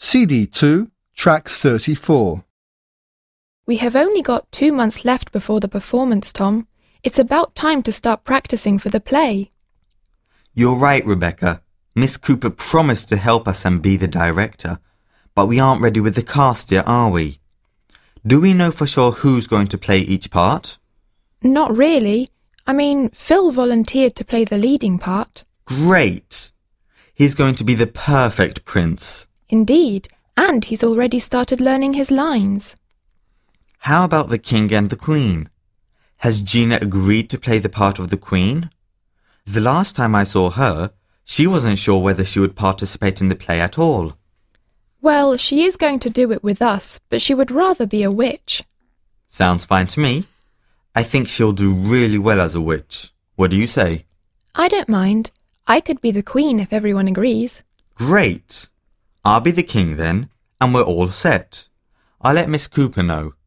CD2, track 34. We have only got 2 months left before the performance, Tom. It's about time to start practicing for the play. You're right, Rebecca. Miss Cooper promised to help us and be the director, but we aren't ready with the cast yet, are we? Do we know for sure who's going to play each part? Not really. I mean, Phil volunteered to play the leading part. Great! He's going to be the perfect prince. Indeed, and he's already started learning his lines. How about the king and the queen? Has Gina agreed to play the part of the queen? The last time I saw her, she wasn't sure whether she would participate in the play at all. Well, she is going to do it with us, but she would rather be a witch. Sounds fine to me. I think she'll do really well as a witch. What do you say? I don't mind. I could be the queen if everyone agrees. Great! I'll be the king then, and we're all set. I'll let Miss Cooper know.